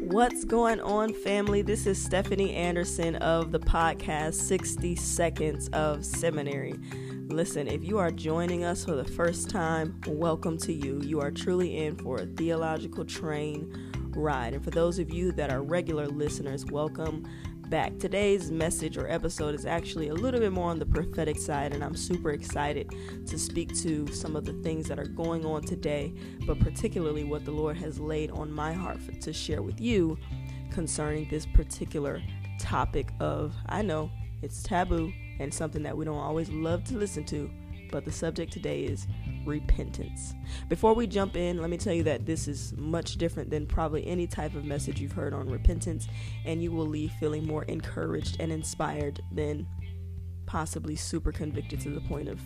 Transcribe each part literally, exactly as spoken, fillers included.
What's going on, family? This is Stephanie Anderson of the podcast sixty Seconds of Seminary. Listen, if you are joining us for the first time, welcome to you. You are truly in for a theological train ride. And for those of you that are regular listeners, welcome back. Today's message or episode is actually a little bit more on the prophetic side, and I'm super excited to speak to some of the things that are going on today, but particularly what the Lord has laid on my heart for, to share with you concerning this particular topic of, I know it's taboo and something that we don't always love to listen to, but the subject today is repentance. Before we jump in, let me tell you that this is much different than probably any type of message you've heard on repentance, and you will leave feeling more encouraged and inspired than possibly super convicted to the point of,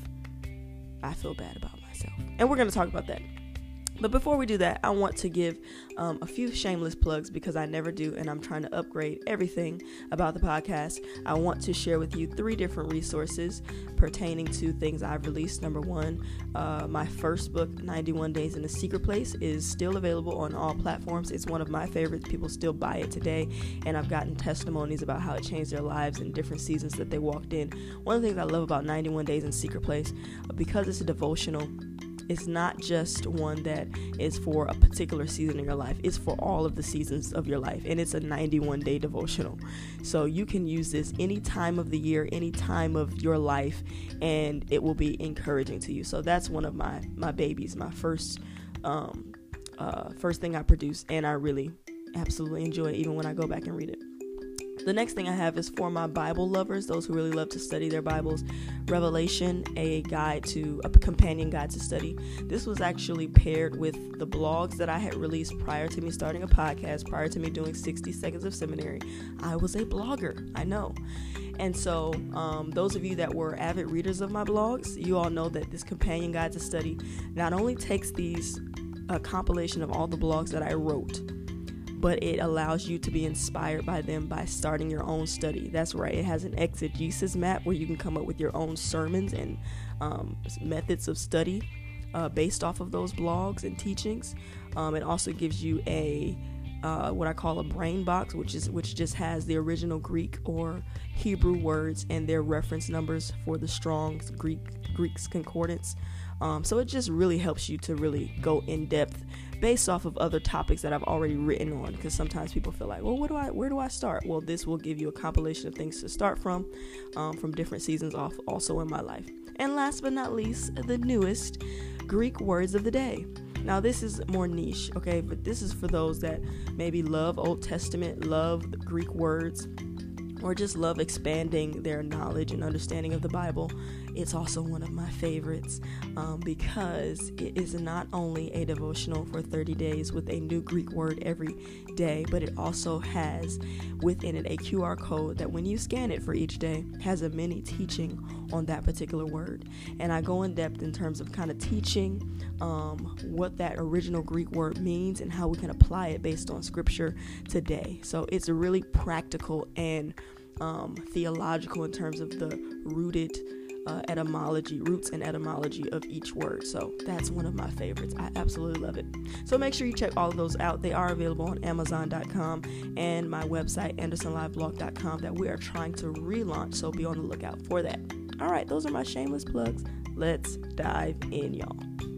I feel bad about myself. And we're going to talk about that. But before we do that, I want to give um, a few shameless plugs because I never do, and I'm trying to upgrade everything about the podcast. I want to share with you three different resources pertaining to things I've released. Number one, uh, my first book, ninety-one Days in a Secret Place, is still available on all platforms. It's one of my favorites. People still buy it today, and I've gotten testimonies about how it changed their lives in different seasons that they walked in. One of the things I love about ninety-one Days in a Secret Place, because it's a devotional, it's not just one that is for a particular season in your life. It's for all of the seasons of your life. And it's a ninety-one day devotional. So you can use this any time of the year, any time of your life, and it will be encouraging to you. So that's one of my, my babies, my first, um, uh, first thing I produce. And I really absolutely enjoy it, even when I go back and read it. The next thing I have is for my Bible lovers, those who really love to study their Bibles, Revelation, a guide to, a companion guide to study. This was actually paired with the blogs that I had released prior to me starting a podcast, prior to me doing sixty Seconds of Seminary. I was a blogger, I know. And so um, those of you that were avid readers of my blogs, you all know that this companion guide to study not only takes these, a compilation of all the blogs that I wrote, but it allows you to be inspired by them by starting your own study. That's right. It has an exegesis map where you can come up with your own sermons and um, methods of study uh, based off of those blogs and teachings. Um, it also gives you a uh, what I call a brain box, which is which just has the original Greek or Hebrew words and their reference numbers for the Strong's Greek Greek's concordance. Um, so it just really helps you to really go in depth based off of other topics that I've already written on, because sometimes people feel like, well, what do I, where do I start? Well, this will give you a compilation of things to start from, um, from different seasons off also in my life. And last but not least, the newest, Greek words of the day. Now, this is more niche, okay, but this is for those that maybe love Old Testament, love the Greek words, or just love expanding their knowledge and understanding of the Bible. It's also one of my favorites um, because it is not only a devotional for thirty days with a new Greek word every day, but it also has within it a Q R code that when you scan it for each day has a mini teaching on that particular word. And I go in depth in terms of kind of teaching um, what that original Greek word means and how we can apply it based on scripture today. So it's really practical and um, theological in terms of the rooted Uh, etymology, roots and etymology of each word. So that's one of my favorites. I absolutely love it. So make sure you check all of those out. They are available on amazon dot com and my website, anderson live blog dot com, that we are trying to relaunch. So be on the lookout for that. All right, those are my shameless plugs. Let's dive in, y'all.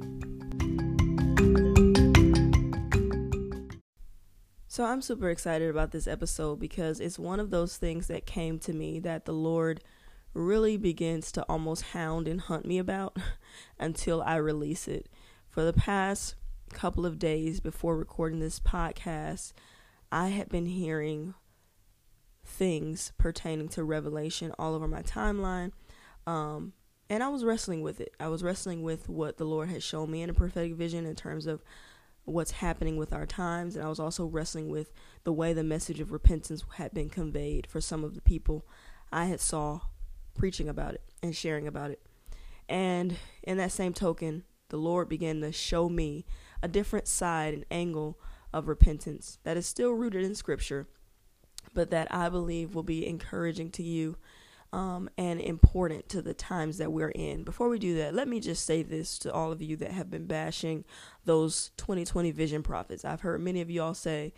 So I'm super excited about this episode because it's one of those things that came to me that the Lord really begins to almost hound and hunt me about until I release it. For the past couple of days before recording this podcast, I had been hearing things pertaining to Revelation all over my timeline, um, and I was wrestling with it. I was wrestling with what the Lord had shown me in a prophetic vision in terms of what's happening with our times, and I was also wrestling with the way the message of repentance had been conveyed for some of the people I had saw preaching about it and sharing about it. And in that same token, the Lord began to show me a different side and angle of repentance that is still rooted in scripture, but that I believe will be encouraging to you um, and important to the times that we're in. Before we do that, let me just say this to all of you that have been bashing those twenty twenty vision prophets. I've heard many of y'all say,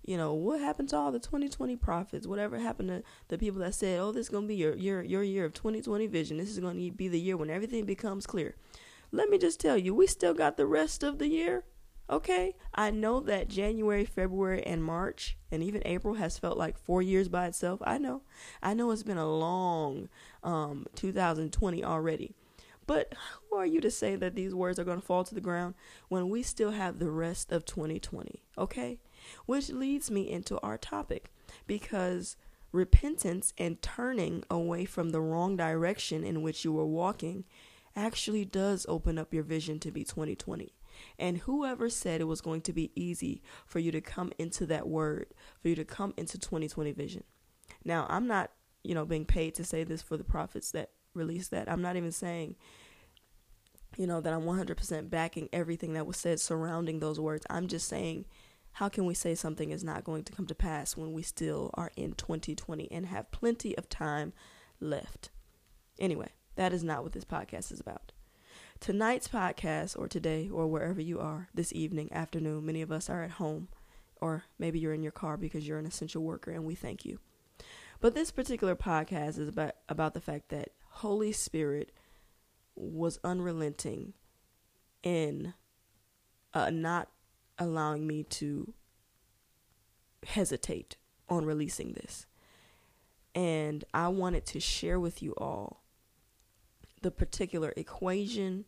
you know, what happened to all the twenty twenty prophets? Whatever happened to the people that said, oh, this is going to be your, your, your year of twenty twenty vision. This is going to be the year when everything becomes clear. Let me just tell you, we still got the rest of the year. Okay, I know that January, February, and March, and even April has felt like four years by itself. I know. I know it's been a long um, two thousand twenty already. But who are you to say that these words are going to fall to the ground when we still have the rest of twenty twenty? Okay, which leads me into our topic, because repentance and turning away from the wrong direction in which you were walking actually does open up your vision to be twenty twenty. And whoever said it was going to be easy for you to come into that word, for you to come into twenty twenty vision. Now, I'm not, you know, being paid to say this for the prophets that released that. I'm not even saying, you know, that I'm one hundred percent backing everything that was said surrounding those words. I'm just saying, how can we say something is not going to come to pass when we still are in twenty twenty and have plenty of time left? Anyway, that is not what this podcast is about. Tonight's podcast, or today, or wherever you are this evening, afternoon, many of us are at home, or maybe you're in your car because you're an essential worker, and we thank you. But this particular podcast is about, about the fact that Holy Spirit was unrelenting in uh, not allowing me to hesitate on releasing this. And I wanted to share with you all the particular equation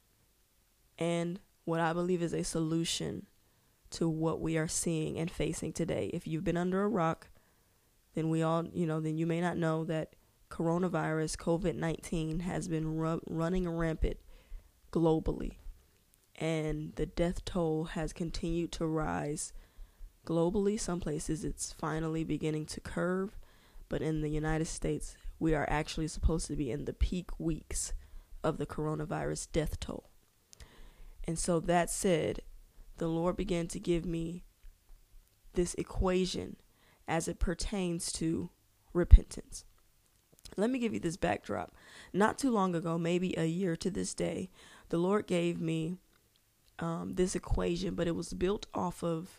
and what I believe is a solution to what we are seeing and facing today. If you've been under a rock, then we all, you know, then you may not know that coronavirus, covid nineteen, has been ru- running rampant globally. And the death toll has continued to rise globally. Some places it's finally beginning to curve. But in the United States, we are actually supposed to be in the peak weeks of the coronavirus death toll. And so that said, the Lord began to give me this equation as it pertains to repentance. Let me give you this backdrop. Not too long ago, maybe a year to this day, the Lord gave me um, this equation, but it was built off of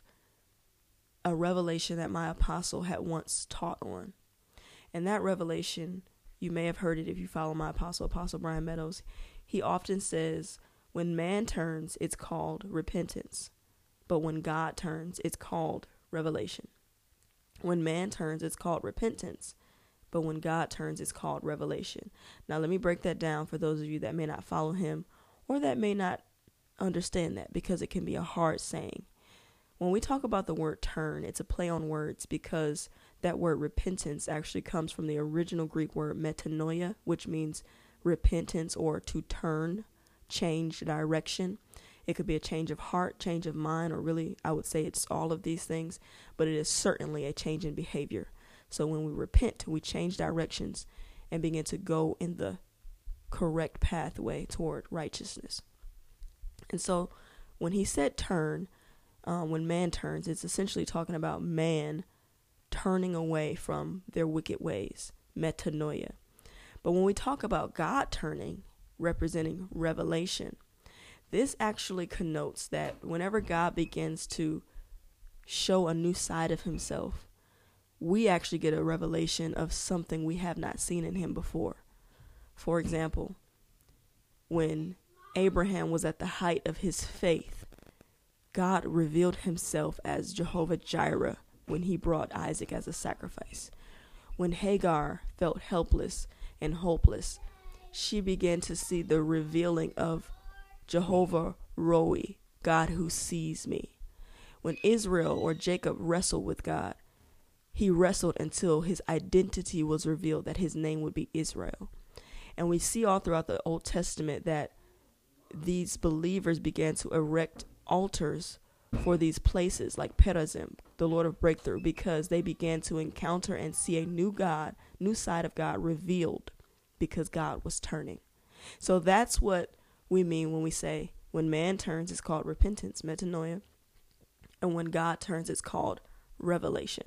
a revelation that my apostle had once taught on. And that revelation, you may have heard it if you follow my apostle, Apostle Brian Meadows. He often says, when man turns, it's called repentance. But when God turns, it's called revelation. When man turns, it's called repentance. But when God turns, it's called revelation. Now, let me break that down for those of you that may not follow him or that may not understand that, because it can be a hard saying. When we talk about the word turn, it's a play on words, because that word repentance actually comes from the original Greek word metanoia, which means repentance or to turn, change direction. It could be a change of heart, change of mind, or really, I would say it's all of these things, but it is certainly a change in behavior. So when we repent, we change directions and begin to go in the correct pathway toward righteousness. And so when he said turn, um, when man turns, it's essentially talking about man turning away from their wicked ways, metanoia. But when we talk about God turning, representing revelation, this actually connotes that whenever God begins to show a new side of himself, we actually get a revelation of something we have not seen in him before. For example, when Abraham was at the height of his faith, God revealed himself as Jehovah Jireh when he brought Isaac as a sacrifice. When Hagar felt helpless and hopeless, she began to see the revealing of Jehovah Roi, God who sees me. When Israel or Jacob wrestled with God, he wrestled until his identity was revealed, that his name would be Israel. And we see all throughout the Old Testament that these believers began to erect altars for these places like Perazim, the Lord of Breakthrough, because they began to encounter and see a new God, new side of God revealed, because God was turning. So that's what we mean when we say when man turns, it's called repentance, metanoia, and when God turns, it's called revelation.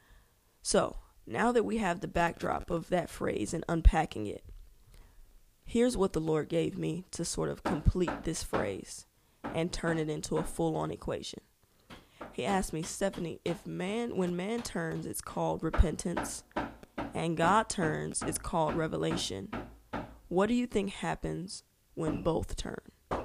So now that we have the backdrop of that phrase and unpacking it, here's what the Lord gave me to sort of complete this phrase and turn it into a full-on equation. He asked me, Stephanie, if man, when man turns, it's called repentance, and God turns, it's called revelation. What do you think happens when both turn?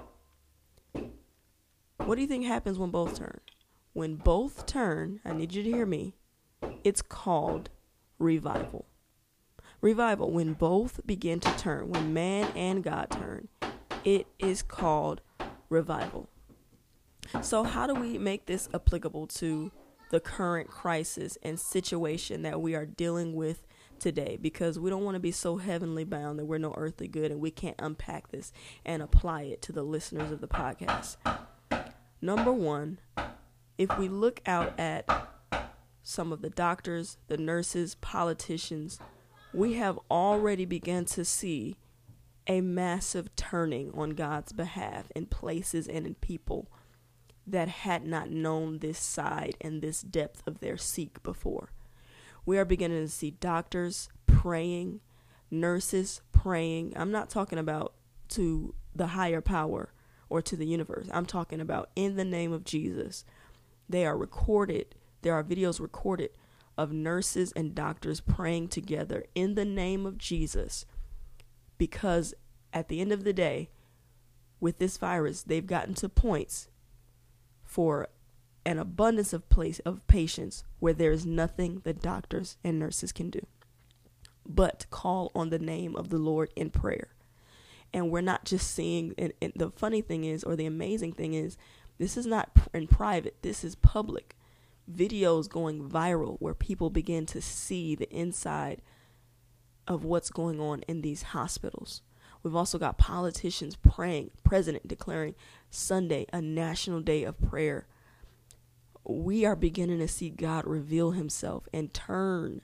What do you think happens when both turn? When both turn, I need you to hear me, it's called revival. Revival, when both begin to turn, when man and God turn, it is called revival. So how do we make this applicable to the current crisis and situation that we are dealing with today? Because we don't want to be so heavenly bound that we're no earthly good and we can't unpack this and apply it to the listeners of the podcast. Number one, if we look out at some of the doctors, the nurses, politicians, we have already begun to see a massive turning on God's behalf in places and in people that had not known this side and this depth of their seek before. We are beginning to see doctors praying, nurses praying. I'm not talking about to the higher power or to the universe. I'm talking about in the name of Jesus. They are recorded. There are videos recorded of nurses and doctors praying together in the name of Jesus, because at the end of the day, with this virus, they've gotten to points for an abundance of place of patients where there is nothing that doctors and nurses can do but call on the name of the Lord in prayer. And we're not just seeing, and, and the funny thing is, or the amazing thing is, this is not in private, this is public. Videos going viral where people begin to see the inside of what's going on in these hospitals. We've also got politicians praying, president declaring Sunday a national day of prayer. We are beginning to see God reveal himself and turn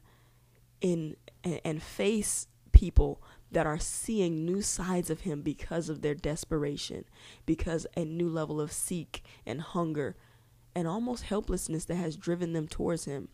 in and, and face people that are seeing new sides of him because of their desperation, because a new level of seek and hunger and almost helplessness that has driven them towards him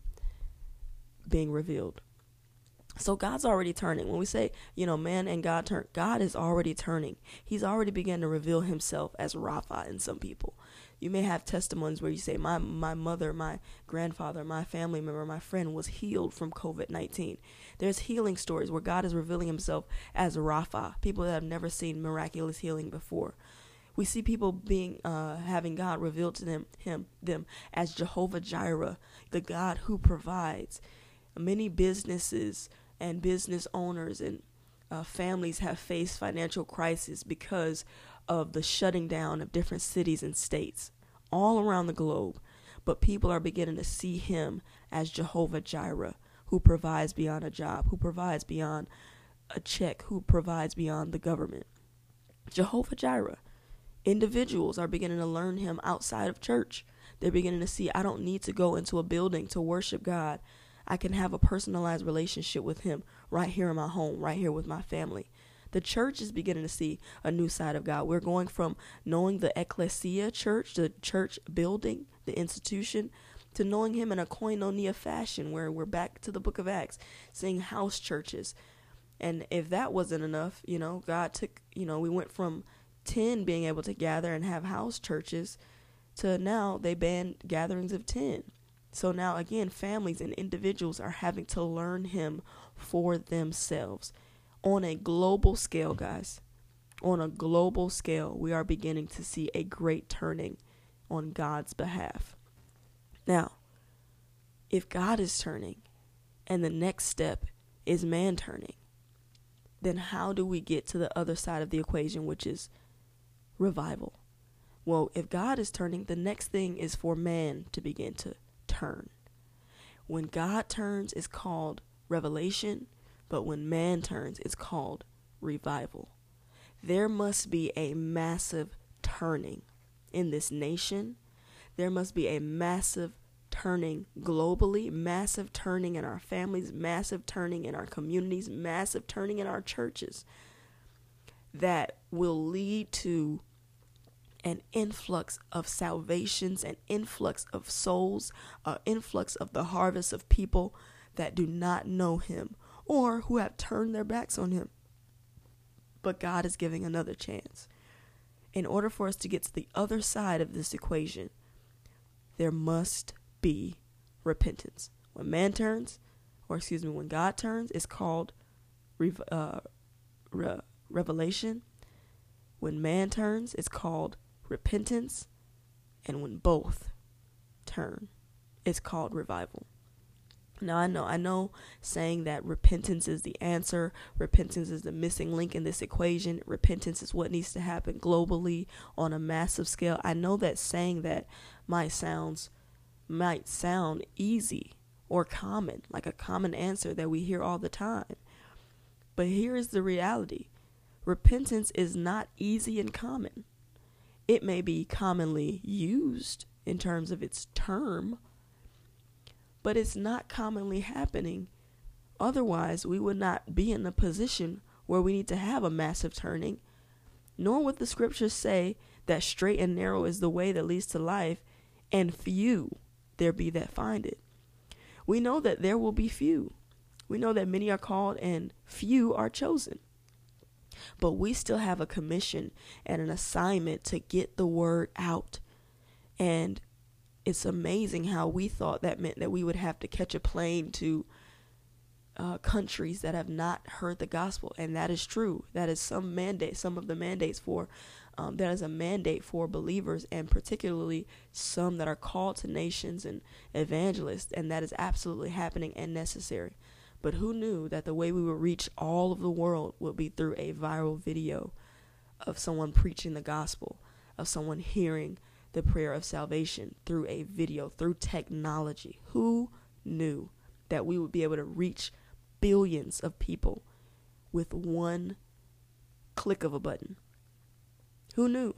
being revealed. So God's already turning. When we say, you know, man and God turn, God is already turning. He's already begun to reveal himself as Rapha in some people. You may have testimonies where you say, my my mother, my grandfather, my family member, my friend was healed from covid nineteen. There's healing stories where God is revealing himself as Rapha, people that have never seen miraculous healing before. We see people being, uh, having God revealed to them, him, them as Jehovah Jireh, the God who provides. Many businesses and business owners and uh, families have faced financial crisis because of the shutting down of different cities and states all around the globe. But people are beginning to see him as Jehovah Jireh, who provides beyond a job, who provides beyond a check, who provides beyond the government. Jehovah Jireh. Individuals are beginning to learn him outside of church. They're beginning to see, I don't need to go into a building to worship God. I can have a personalized relationship with him right here in my home, right here with my family. The church is beginning to see a new side of God. We're going from knowing the ecclesia church, the church building, the institution, to knowing him in a koinonia fashion, where we're back to the book of Acts, seeing house churches. And if that wasn't enough, you know, God took, you know, we went from ten being able to gather and have house churches to now they ban gatherings of ten. So now again, families and individuals are having to learn him for themselves on a global scale, guys. On a global scale, we are beginning to see a great turning on God's behalf. Now, if God is turning and the next step is man turning, then how do we get to the other side of the equation, which is revival? Well, if God is turning, the next thing is for man to begin to turn. When God turns, it's called revelation, but when man turns, it's called revival. There must be a massive turning in this nation. There must be a massive turning globally, massive turning in our families, massive turning in our communities, massive turning in our churches that will lead to an influx of salvations, an influx of souls, an influx of the harvest of people that do not know him or who have turned their backs on him. But God is giving another chance. In order for us to get to the other side of this equation, there must be repentance. When man turns, or excuse me, when God turns, it's called rev- uh, re- revelation. When man turns, it's called repentance. And when both turn, it's called revival. Now, I know, I know saying that repentance is the answer, repentance is the missing link in this equation, repentance is what needs to happen globally on a massive scale. I know that saying that might sounds, might sound easy or common, like a common answer that we hear all the time. But here is the reality. Repentance is not easy and common. It may be commonly used in terms of its term, but it's not commonly happening. Otherwise, we would not be in a position where we need to have a massive turning, nor would the scriptures say that straight and narrow is the way that leads to life, and few there be that find it. We know that there will be few. We know that many are called and few are chosen. But we still have a commission and an assignment to get the word out. And it's amazing how we thought that meant that we would have to catch a plane to uh, countries that have not heard the gospel. And that is true. That is some mandate, some of the mandates for, um, that is a mandate for believers, and particularly some that are called to nations and evangelists. And that is absolutely happening and necessary. But who knew that the way we would reach all of the world would be through a viral video of someone preaching the gospel, of someone hearing the prayer of salvation through a video, through technology. Who knew that we would be able to reach billions of people with one click of a button? Who knew?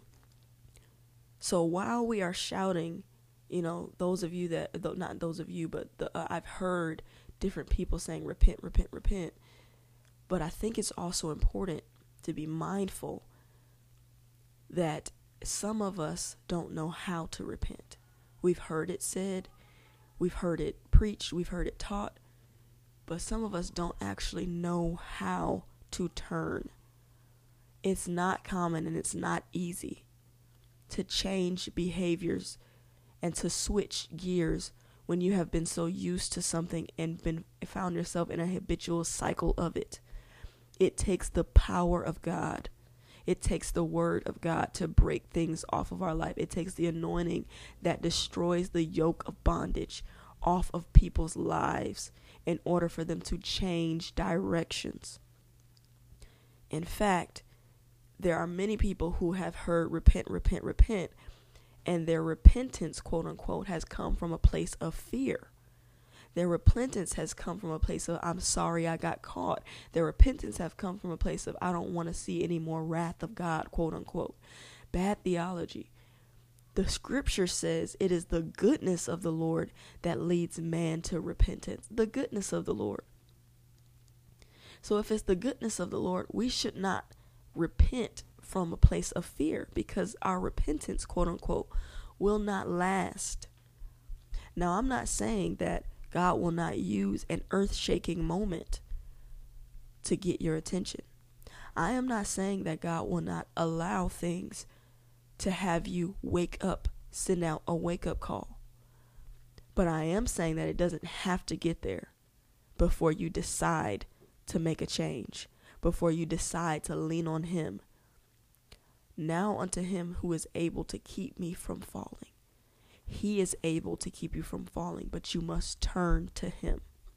So while we are shouting, you know, those of you that, not those of you, but the, uh, I've heard different people saying repent, repent, repent. But I think it's also important to be mindful that some of us don't know how to repent. We've heard it said, we've heard it preached, we've heard it taught, but some of us don't actually know how to turn. It's not common and it's not easy to change behaviors and to switch gears when you have been so used to something and been found yourself in a habitual cycle of it. It takes the power of God. It takes the word of God to break things off of our life. It takes the anointing that destroys the yoke of bondage off of people's lives in order for them to change directions. In fact, there are many people who have heard repent, repent, repent, and their repentance, quote unquote, has come from a place of fear. Their repentance has come from a place of, I'm sorry I got caught. Their repentance have come from a place of, I don't want to see any more wrath of God, quote unquote. Bad theology. The scripture says it is the goodness of the Lord that leads man to repentance. The goodness of the Lord. So if it's the goodness of the Lord, we should not repent from a place of fear, because our repentance, quote unquote, will not last. Now, I'm not saying that God will not use an earth-shaking moment to get your attention. I am not saying that God will not allow things to have you wake up, send out a wake-up call. But I am saying that it doesn't have to get there before you decide to make a change, before you decide to lean on Him. Now unto Him who is able to keep me from falling. He is able to keep you from falling, but you must turn to Him.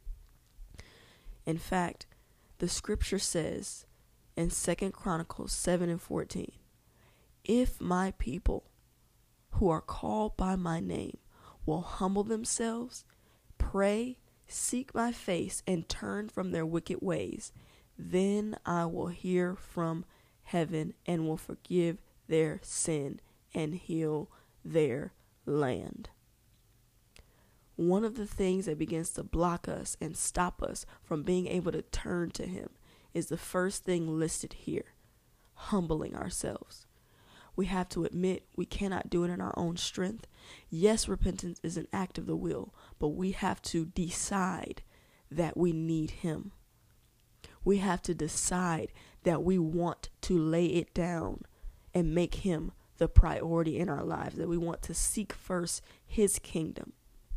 In fact, the scripture says in Second Chronicles seven and fourteen, if my people who are called by my name will humble themselves, pray, seek my face, and turn from their wicked ways, then I will hear from heaven and will forgive their sin and heal their land. One of the things that begins to block us and stop us from being able to turn to Him is the first thing listed here: humbling ourselves. We have to admit we cannot do it in our own strength. Yes, repentance is an act of the will, but we have to decide that we need Him. We have to decide that we want to lay it down and make Him the priority in our lives, that we want to seek first his kingdom.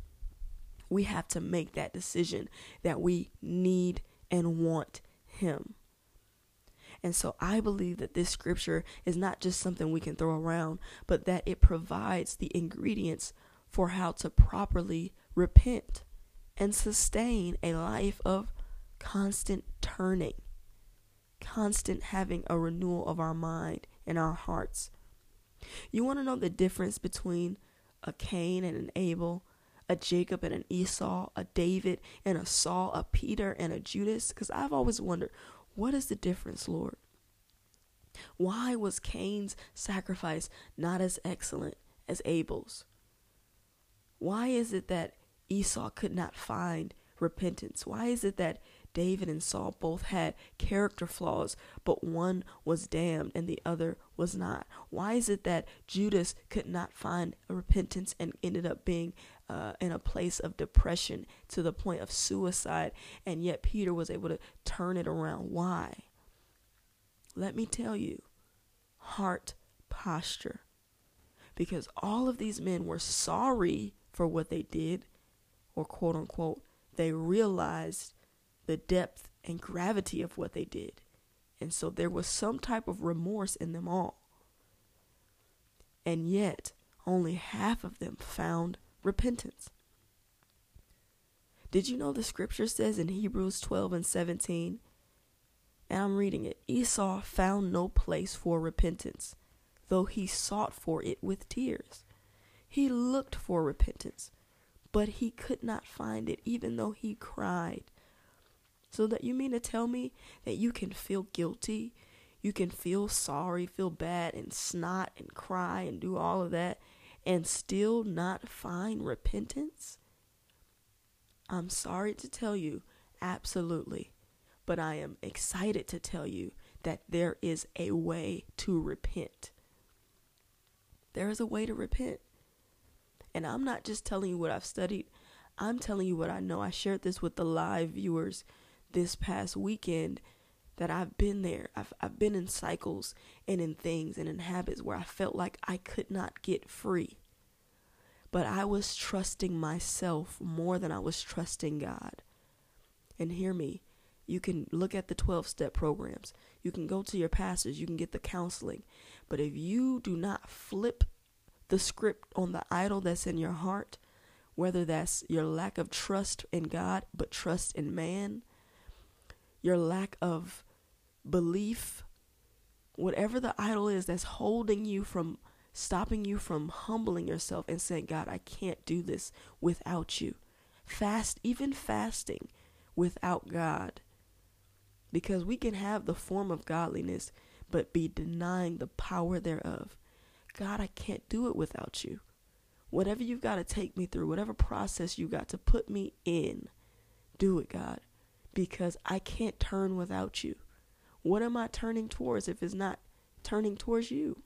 We have to make that decision that we need and want him. And so I believe that this scripture is not just something we can throw around, but that it provides the ingredients for how to properly repent and sustain a life of constant turning, constant having a renewal of our mind and our hearts. You want to know the difference between a Cain and an Abel, a Jacob and an Esau, a David and a Saul, a Peter and a Judas? Because I've always wondered, what is the difference, Lord? Why was Cain's sacrifice not as excellent as Abel's? Why is it that Esau could not find repentance? Why is it that David and Saul both had character flaws, but one was damned and the other was not? Why is it that Judas could not find a repentance and ended up being uh, in a place of depression to the point of suicide, and yet Peter was able to turn it around? Why? Let me tell you, heart posture. Because all of these men were sorry for what they did, or quote unquote, they realized the depth and gravity of what they did. And so there was some type of remorse in them all. And yet, only half of them found repentance. Did you know the scripture says in Hebrews twelve and seventeen, and I'm reading it, Esau found no place for repentance, though he sought for it with tears. He looked for repentance, but he could not find it, even though he cried. So that you mean to tell me that you can feel guilty, you can feel sorry, feel bad, and snot and cry and do all of that, and still not find repentance? I'm sorry to tell you, absolutely. But I am excited to tell you that there is a way to repent. There is a way to repent. And I'm not just telling you what I've studied. I'm telling you what I know. I shared this with the live viewers this past weekend, that I've been there. I've, I've been in cycles and in things and in habits where I felt like I could not get free. But I was trusting myself more than I was trusting God. And hear me. You can look at the twelve-step programs. You can go to your pastors. You can get the counseling. But if you do not flip the script on the idol that's in your heart, whether that's your lack of trust in God, but trust in man, your lack of belief, whatever the idol is that's holding you from, stopping you from humbling yourself and saying, God, I can't do this without you. Fast, even fasting without God. Because we can have the form of godliness, but be denying the power thereof. God, I can't do it without you. Whatever you've got to take me through, whatever process you got to put me in, do it, God. Because I can't turn without you. What am I turning towards if it's not turning towards you?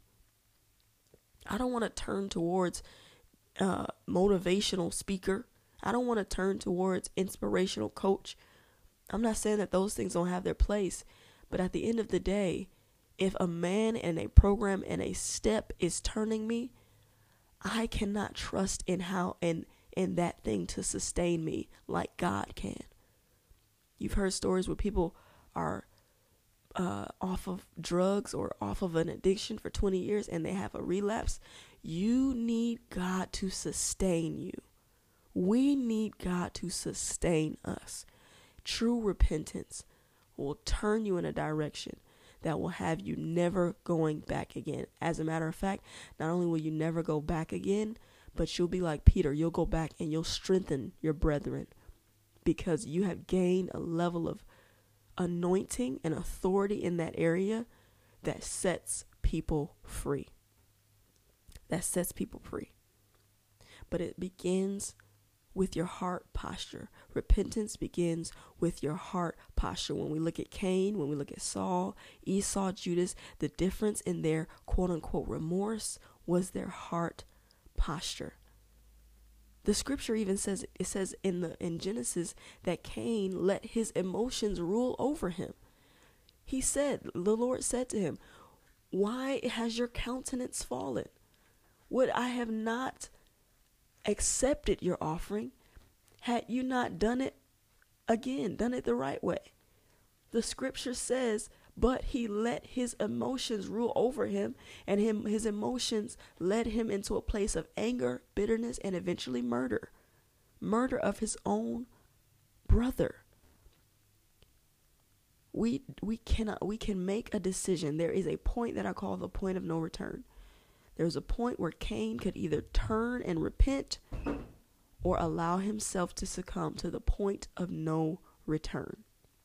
I don't want to turn towards uh, motivational speaker. I don't want to turn towards inspirational coach. I'm not saying that those things don't have their place, but at the end of the day, if a man and a program and a step is turning me, I cannot trust in how and in that thing to sustain me like God can. You've heard stories where people are uh, off of drugs or off of an addiction for twenty years and they have a relapse. You need God to sustain you. We need God to sustain us. True repentance will turn you in a direction that will have you never going back again. As a matter of fact, not only will you never go back again, but you'll be like Peter. You'll go back and you'll strengthen your brethren because you have gained a level of anointing and authority in that area that sets people free. That sets people free. But it begins with your heart posture. Repentance begins with your heart posture. When we look at Cain, when we look at Saul, Esau, Judas, the difference in their quote unquote remorse was their heart posture. The scripture even says, it says in the in Genesis that Cain let his emotions rule over him. He said, the Lord said to him, Why has your countenance fallen? Would I have not accepted your offering had you not done it again, done it the right way? The scripture says, but he let his emotions rule over him, and him his emotions led him into a place of anger, bitterness, and eventually murder. Murder of his own brother. We we cannot we can make a decision. There is a point that I call the point of no return. There's a point where Cain could either turn and repent or allow himself to succumb to the point of no return.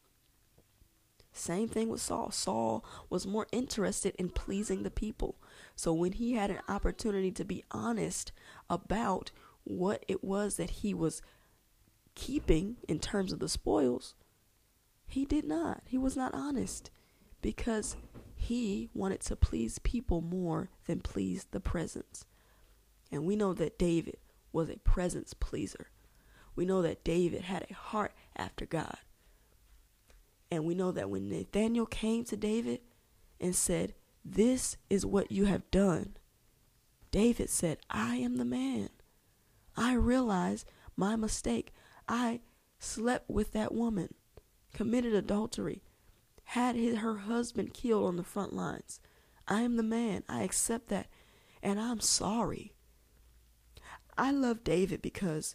Same thing with Saul. Saul was more interested in pleasing the people. So when he had an opportunity to be honest about what it was that he was keeping in terms of the spoils, he did not. He was not honest because he wanted to please people more than please the presence. And we know that David was a presence pleaser. We know that David had a heart after God. And we know that when Nathanael came to David and said, this is what you have done, David said, I am the man. I realize my mistake. I slept with that woman, committed adultery, had his, her husband killed on the front lines. I am the man. I accept that. And I'm sorry. I love David because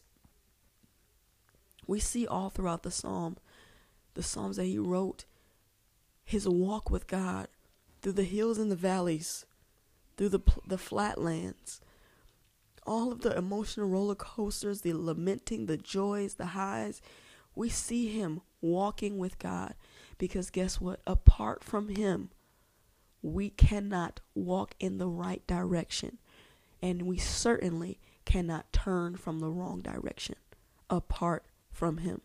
we see all throughout the psalm, the psalms that he wrote, his walk with God through the hills and the valleys, through the the flatlands, all of the emotional roller coasters, the lamenting, the joys, the highs. We see him walking with God because guess what? Apart from him, we cannot walk in the right direction, and we certainly cannot turn from the wrong direction apart from him.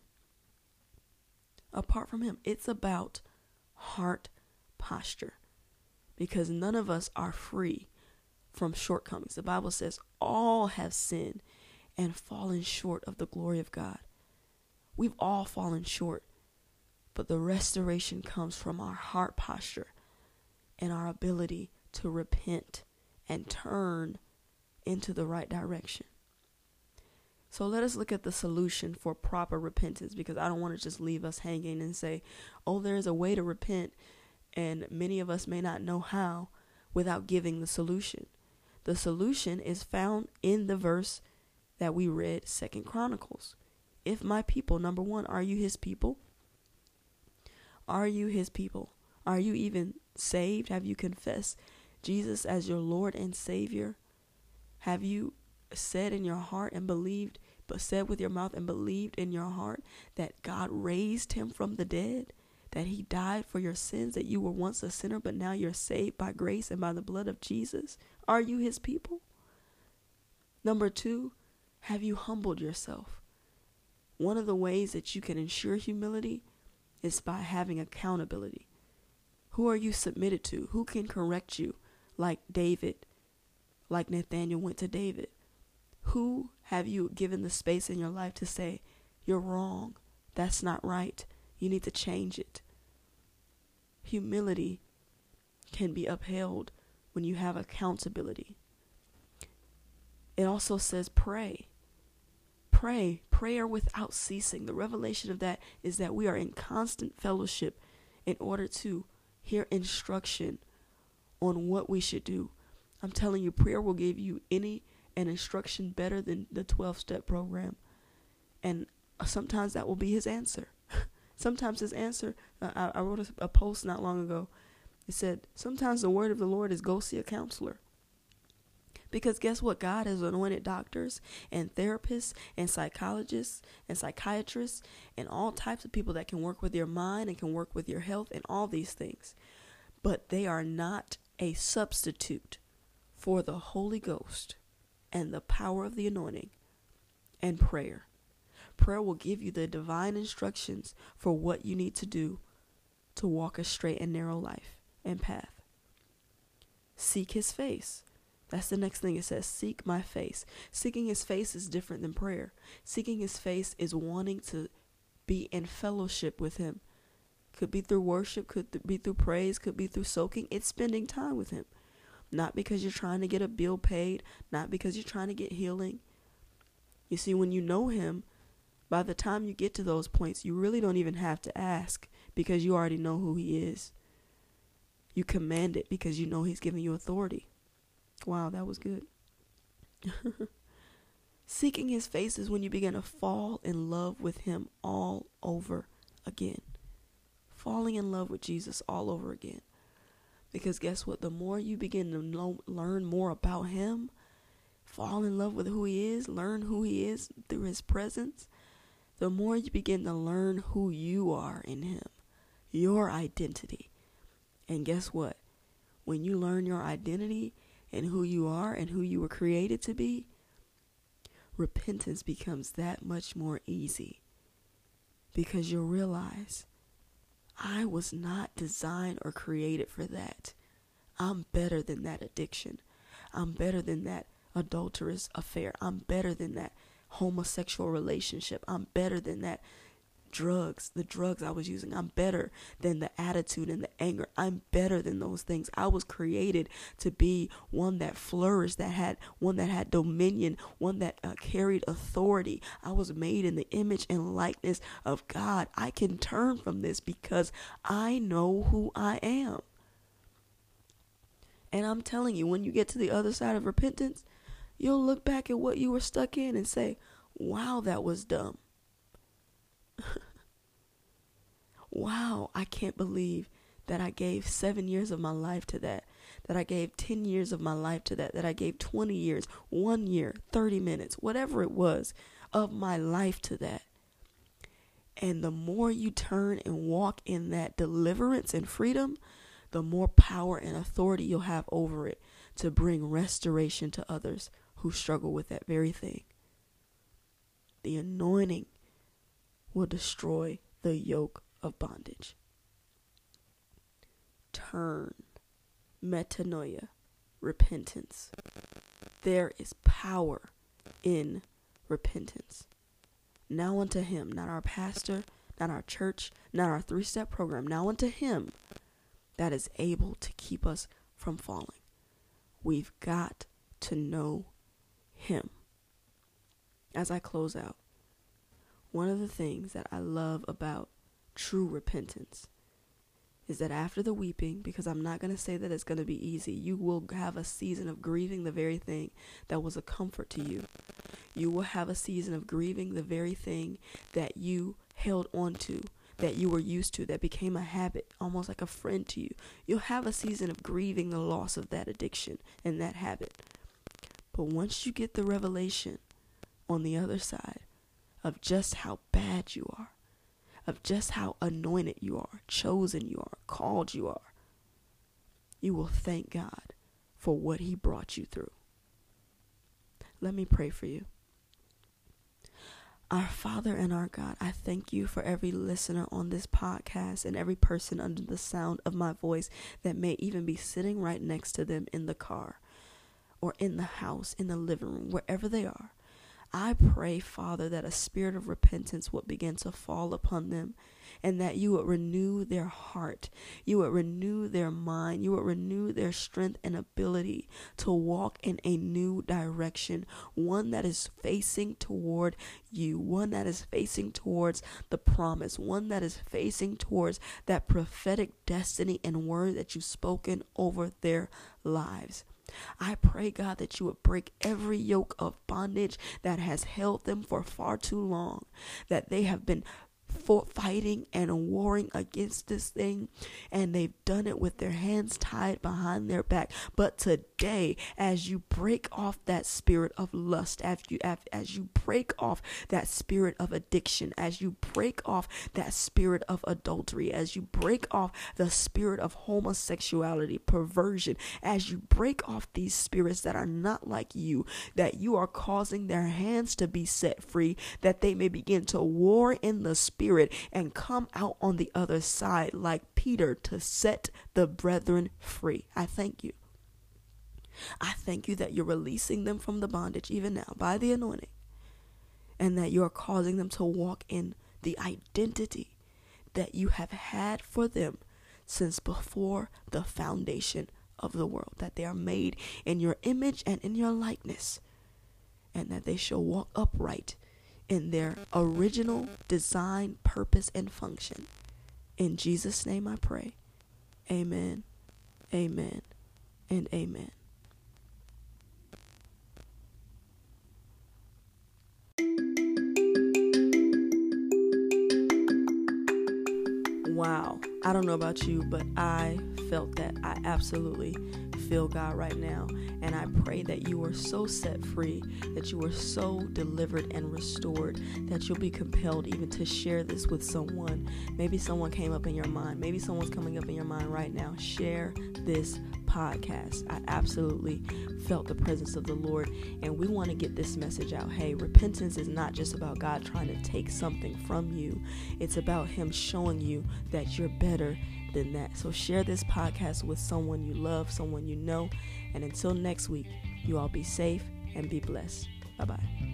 Apart from him, it's about heart posture, because none of us are free from shortcomings. The Bible says all have sinned and fallen short of the glory of God. We've all fallen short, but the restoration comes from our heart posture and our ability to repent and turn into the right direction. So let us look at the solution for proper repentance, because I don't want to just leave us hanging and say, oh, there is a way to repent, and many of us may not know how, without giving the solution. The solution is found in the verse that we read, Second Chronicles. If my people, number one, are you his people? Are you his people? Are you even saved? Have you confessed Jesus as your Lord and Savior? Have you said in your heart and believed, but said with your mouth and believed in your heart that God raised him from the dead, that he died for your sins, that you were once a sinner, but now you're saved by grace and by the blood of Jesus? Are you his people? Number two, have you humbled yourself? One of the ways that you can ensure humility is by having accountability. Who are you submitted to? Who can correct you like David, like Nathanael went to David? Who have you given the space in your life to say, you're wrong, that's not right, you need to change it? Humility can be upheld when you have accountability. It also says pray. Pray, prayer without ceasing. The revelation of that is that we are in constant fellowship in order to hear instruction on what we should do. I'm telling you, prayer will give you any an instruction better than the twelve-step program. And sometimes that will be his answer. Sometimes his answer, uh, I, I wrote a, a post not long ago. It said, sometimes the word of the Lord is go see a counselor. Because guess what? God has anointed doctors and therapists and psychologists and psychiatrists and all types of people that can work with your mind and can work with your health and all these things. But they are not a substitute for the Holy Ghost and the power of the anointing and prayer. Prayer will give you the divine instructions for what you need to do to walk a straight and narrow life and path. Seek his face. That's the next thing it says, seek my face. Seeking his face is different than prayer. Seeking his face is wanting to be in fellowship with him. Could be through worship, could th- be through praise, could be through soaking. It's spending time with him. Not because you're trying to get a bill paid, not because you're trying to get healing. You see, when you know him, by the time you get to those points, you really don't even have to ask because you already know who he is. You command it because you know he's giving you authority. Wow, that was good. Seeking his face is when you begin to fall in love with him all over again. Falling in love with Jesus all over again. Because guess what? The more you begin to know, learn more about him, fall in love with who he is, learn who he is through his presence, the more you begin to learn who you are in him, your identity. And guess what? When you learn your identity and who you are and who you were created to be, repentance becomes that much more easy. Because you'll realize, I was not designed or created for that. I'm better than that addiction. I'm better than that adulterous affair. I'm better than that homosexual relationship. I'm better than that drugs, the drugs I was using. I'm better than the attitude and the anger. I'm better than those things. I was created to be one that flourished, that had one that had dominion, one that uh, carried authority. I was made in the image and likeness of God. I can turn from this because I know who I am. And I'm telling you, when you get to the other side of repentance, you'll look back at what you were stuck in and say, wow, that was dumb. Wow, I can't believe that I gave seven years of my life to that, that I gave ten years of my life to that, that I gave twenty years, one year, thirty minutes, whatever it was of my life to that. And the more you turn and walk in that deliverance and freedom, the more power and authority you'll have over it to bring restoration to others who struggle with that very thing. The anointing will destroy the yoke of bondage. Turn, metanoia, repentance. There is power in repentance. Now unto him, not our pastor, not our church, not our three-step program. Now unto him that is able to keep us from falling. We've got to know him. As I close out, one of the things that I love about true repentance is that after the weeping, because I'm not going to say that it's going to be easy, you will have a season of grieving the very thing that was a comfort to you. You will have a season of grieving the very thing that you held on to, that you were used to, that became a habit, almost like a friend to you. You'll have a season of grieving the loss of that addiction and that habit. But once you get the revelation on the other side of just how bad you are, of just how anointed you are, chosen you are, called you are, you will thank God for what he brought you through. Let me pray for you. Our Father and our God, I thank you for every listener on this podcast and every person under the sound of my voice that may even be sitting right next to them in the car or in the house, in the living room, wherever they are. I pray, Father, that a spirit of repentance would begin to fall upon them and that you would renew their heart. You would renew their mind. You would renew their strength and ability to walk in a new direction, one that is facing toward you, one that is facing towards the promise, one that is facing towards that prophetic destiny and word that you've spoken over their lives. I pray, God, that you would break every yoke of bondage that has held them for far too long, that they have been for fighting and warring against this thing, and they've done it with their hands tied behind their back. But today, as you break off that spirit of lust, as you as you break off that spirit of addiction, as you break off that spirit of adultery, as you break off the spirit of homosexuality, perversion, as you break off these spirits that are not like you, that you are causing their hands to be set free, that they may begin to war in the spirit Spirit and come out on the other side like Peter to set the brethren free. I thank you. I thank you that you're releasing them from the bondage even now by the anointing, and that you're causing them to walk in the identity that you have had for them since before the foundation of the world, that they are made in your image and in your likeness, and that they shall walk upright in their original design, purpose, and function. In Jesus' name I pray. Amen, amen, and amen. Wow. I don't know about you, but I felt that. I absolutely feel God right now. And I pray that you are so set free, that you are so delivered and restored, that you'll be compelled even to share this with someone. Maybe someone came up in your mind. Maybe someone's coming up in your mind right now. Share this podcast. I absolutely felt the presence of the Lord, and we want to get this message out. Hey, repentance is not just about God trying to take something from you. It's about Him showing you that you're better than that. So share this podcast with someone you love, someone you know, and until next week, you all be safe and be blessed. Bye-bye.